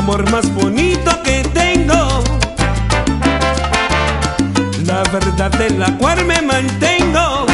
amor más bonito que tengo, la verdad de la cual me mantengo.